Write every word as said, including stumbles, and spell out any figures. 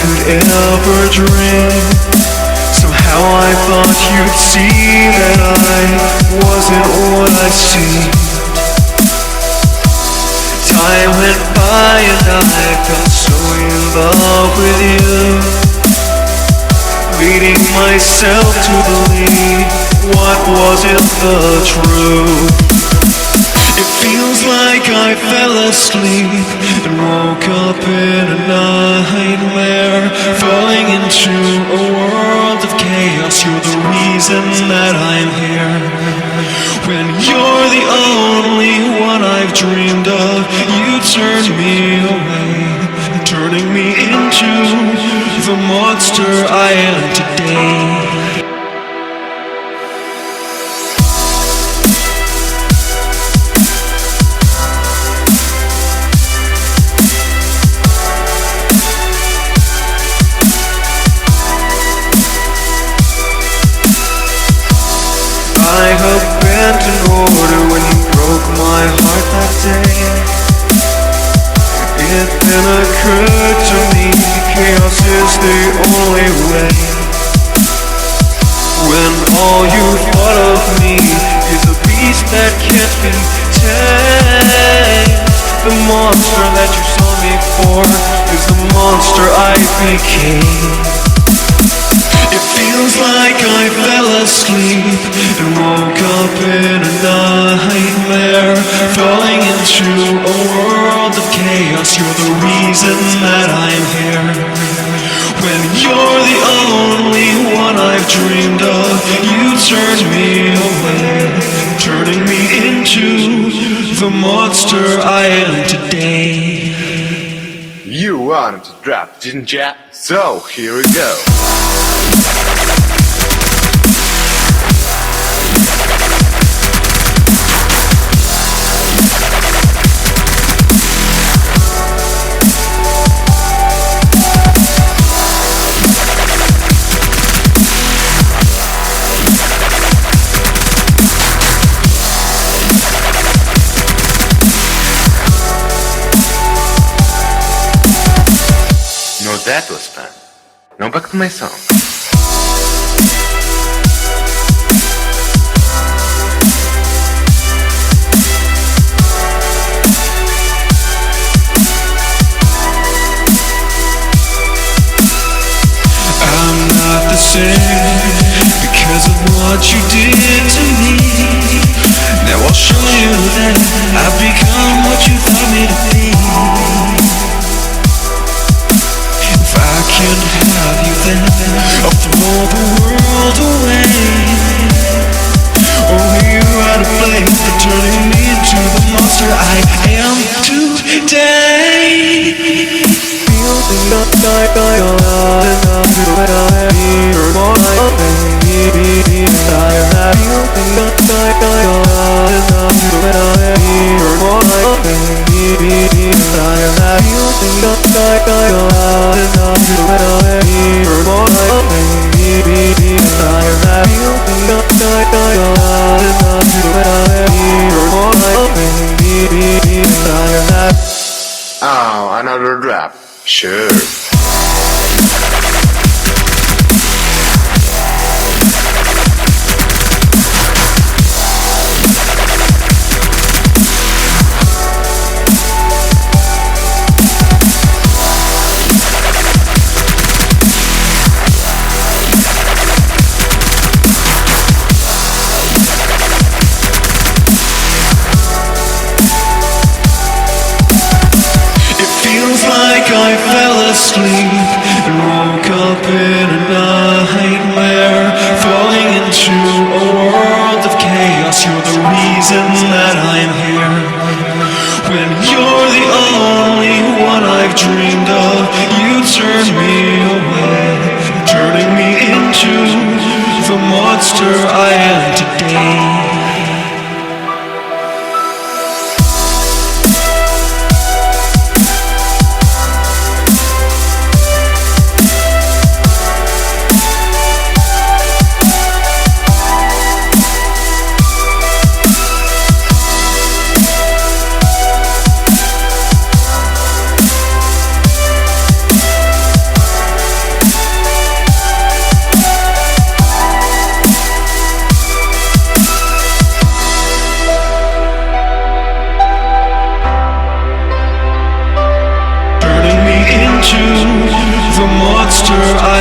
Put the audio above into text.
could ever dream. Somehow I thought you'd see that I wasn't what I seemed. Time went by and I felt so in love with you, leading myself to believe what wasn't the truth. It feels like I fell asleep and woke up in a nightmare, falling into a world of chaos. You're the reason that I'm here. When you're the only one I've dreamed of, you turn me away, turning me into the monster I am today. I held bent in order when you broke my heart that day. It then occurred to me, chaos is the only way. When all you thought of me is a beast that can't be tamed, the monster that you saw me for is the monster I became. It feels like I fell asleep and woke up in a nightmare, falling into a world of chaos. You're the reason that I'm here. When you're the only one I've dreamed of, you turn me away, turning me into the monster I am today. You wanted to drop, didn't ya? So here we go. No, that was fun. Now back to my song. I'm not the same because of what you did to me. Now I'll show you that I've become what you thought me to be. If I can have you then, I'll throw the world away. Only you had a flame for turning me into the monster I am today. Feel the dark side I enough to let I hear more like baby. I feel the dark side I enough to let I hear more like baby. I feel the dark side I enough to let I hear more like baby. I feel the dark side I enough to let I hear more like baby. Oh, another drop. Sure. I fell asleep and woke up in a nightmare, falling into a world of chaos. You're the reason that I'm here. When you're the only one I've dreamed of, you turn me away, turning me into the monster I am today. monster I